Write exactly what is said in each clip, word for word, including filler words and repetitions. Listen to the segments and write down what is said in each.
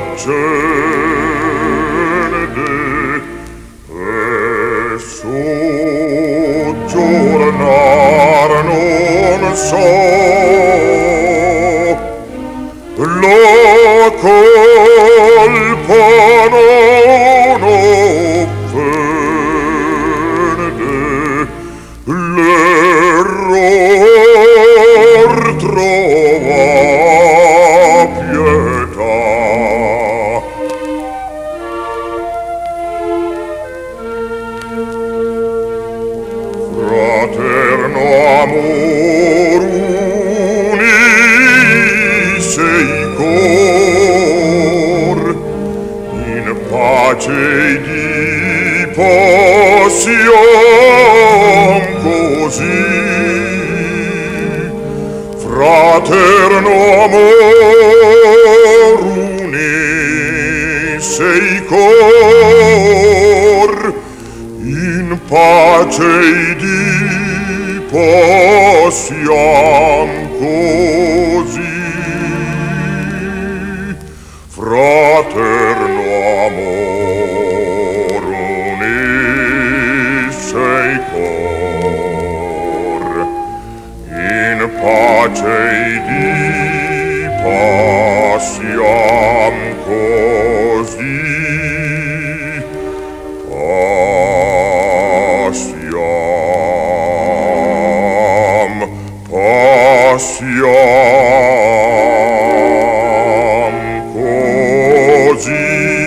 accende e soggiornar non so, la colpa non offende, l'error trova pietà. Fraterno amor unisse i cor, in pace di possiam così. Fraterno amor unisse i cor, in pace di possiam così. Fraterno amor unisse i cor, in pace di possiam così. Possiam, possiam così.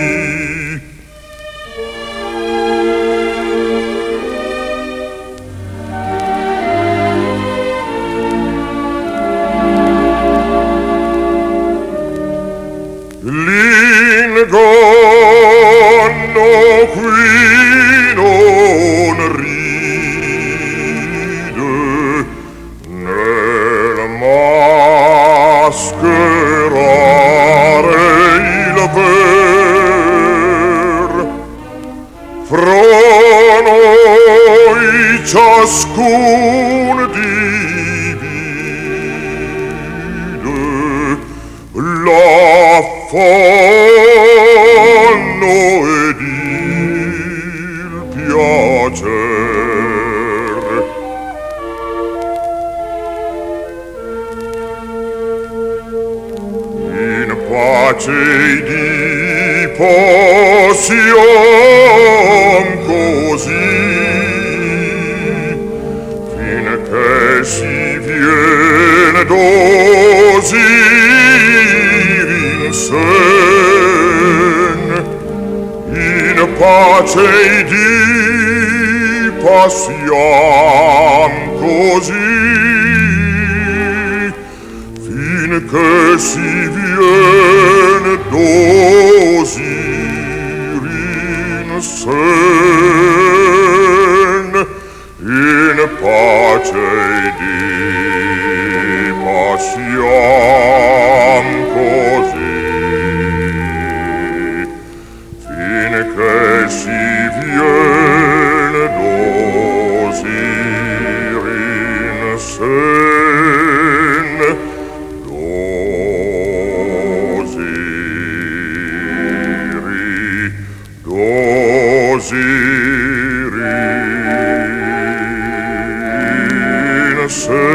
L'inganno qui non ride, nel mascherare il ver. Fra noi ciascun divide l'affanno ed il piacer. In pace di possiam così, finché si viene dosir in sen. In pace di possiam così, finché si viene dosir in sen. In pace di possiam così, finché si viene dosir in sen. Dosiri, dosiri in sen.